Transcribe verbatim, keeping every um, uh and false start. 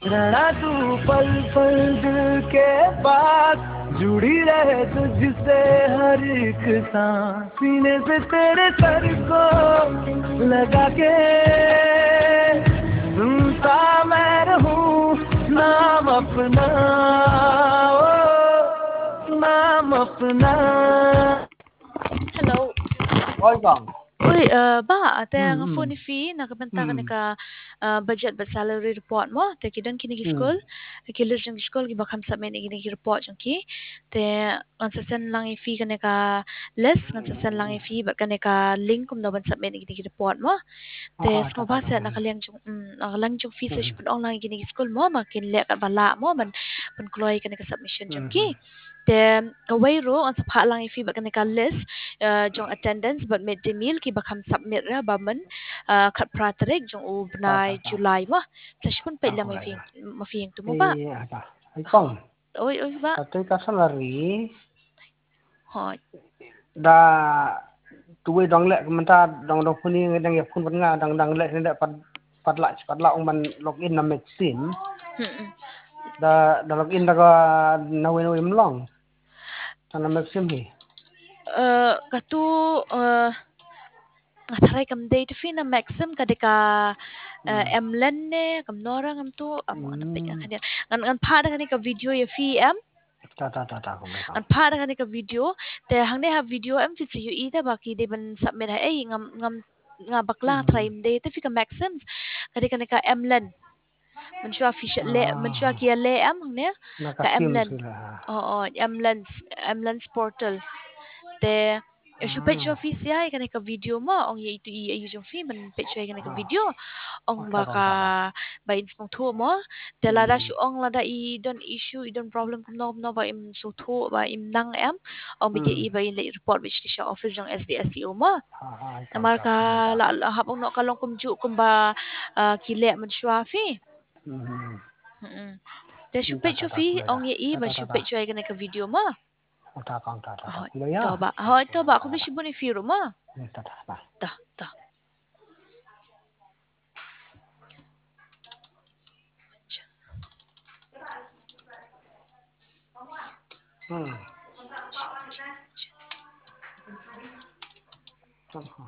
रहना तू पल पल दिल के पास, जुड़ी रहे तुझसे हर एक सांस, सीने से तेरे सर को लगा के सुनता मैं रहूं नाम अपना, ओ, नाम अपना. Hello. Oi bang. Uy, uh, ba, ate Hmm nga hmm phone ni fee nakabanta ka hmm ka uh, budget ba salary report mo te kidan kini ki hmm school kilir jang school gi bakam sa men igini ki report jang ki te ang sa sen lang i fee ka ka less ang sa sen lang i fee ba ka ka link kum no ban sa men igini ki report mo te aha ta sko ta ba ta sa hmm nakalang jang mm nakalang jang fee sa hmm pun online igini ki school mo makin le ka bala mo man pun kloy ka ka submission jang hmm ki hmm. te away ro ang sa pha lang i fee ba ka ka list uh, jong attendance but midday meal ki bakam submit ra ba man uh, khat pratarek jong u Ta ta bnai ta July ma tashpun pe ta la ko ma la fi ya. ma fi tu mo ba Eh ada. Ai bang. ha oi oi ba Tapi ka salary ha da tuwe dong lek menta dong dong puni dang ya pun nga dang dang lek ndak pad pad la pad la man login na maxim hmm da da login da ga nawe nawe mlong. Tan maxim hi. uh katu uh Atharay kam date fi na maxim kadika uh, Hmm. emlen ne kam nora ngam tu amo na pek Hmm. kan dia ngan ngan phada kan ka video ya fi em Ta ta ta ta ko me bang. ngan phada kan ka video te hang ne ha video em fi yu i da baki de ban submit ha ei ngam ngam nga bakla Hmm. traim de te fi ka maxim kadika ka emlen man shwa fi le man shwa Ah. ki le em hang ne ka Nakasim emlen sila. oh oh emlen emlen portal te Isu page Ah. office ya kan ka video mo ong ye itu i ayu jong fi man page kan ka Ah. video ong Ta baka kong ta ta. ba in smong thu mo te la da Hmm. shu ong la da i don issue i don problem kum no no ba im so thu ba im nang em ong bi Hmm. i ba in le report which ti sha office jong S D S E O mo Ah, ah, kong namar ta ka ko me bang. la la habong no kalong kum ju kum ba ah, kile man shwa fi Hmm. mm te shu Ta page ta ta fi ko me da. ong ye i Ta ba ta shu ta ta. page kan ka video mo Ta kong ta ta ta Ahoy, ko me ya. coba. Ta Ahoy, ko coba. Aku ta ta. mesti bunyi fi rumah. Ta ta ta. Dah, dah. Hmm. Không không.